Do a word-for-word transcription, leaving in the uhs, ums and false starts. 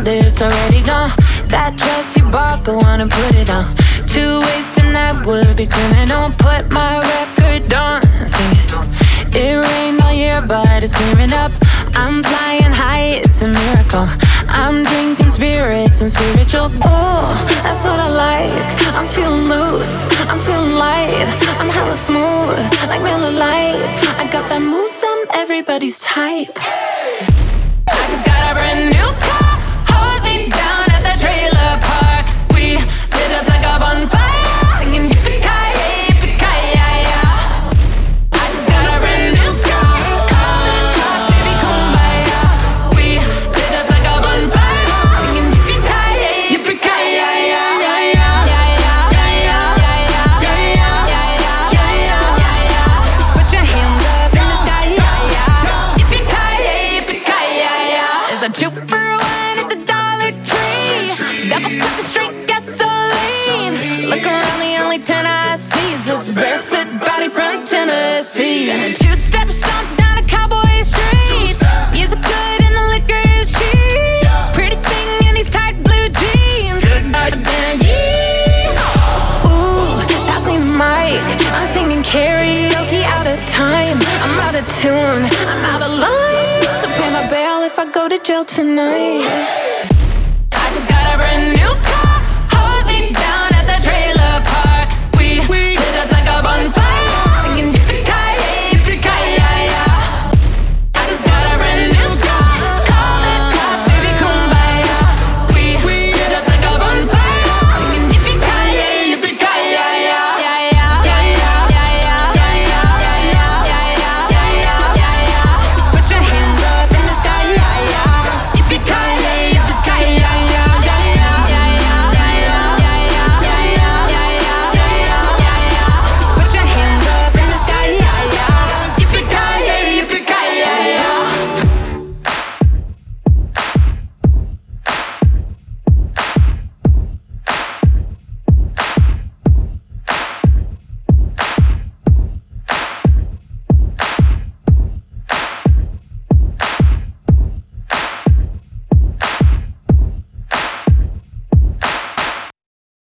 it's already gone. That dress you bought, go on and put it on. Two ways tonight would be criminal. Put my record on, sing it. It rained all year, but it's clearing up. I'm flying high, it's a miracle. I'm drinking spirits and spiritual. Oh, that's what I like. I'm feeling loose, I'm feeling light. I'm hella smooth, like Miller Lite. I got that moves, I'm everybody's type. I just got a brand new car. Hose me down at the trailer park. We lit up like a bonfire, singing yippee-ki-yay, yippee-ki-yay-yay. I just got a brand new car. Call the cops, baby, kumbaya. We lit up like a bonfire, singing yippee-ki-yay, yippee-ki-yay-yay. Put your hands up in the sky. Yippee-ki-yay, yippee-ki-yay-yay. Is a two for one at the Dollar Tree. Double cup of straight gasoline. Look around, the only ten I see is this barefoot body from Tennessee. And a two-step stomp down a cowboy street. Music good and the liquor is cheap. Pretty thing in these tight blue jeans. But then, yeah. Ooh, pass me the mic. I'm singing karaoke out of time. I'm out of tune, I'm out of line. So pay my bail if I go to jail tonight. I just got a brand new car.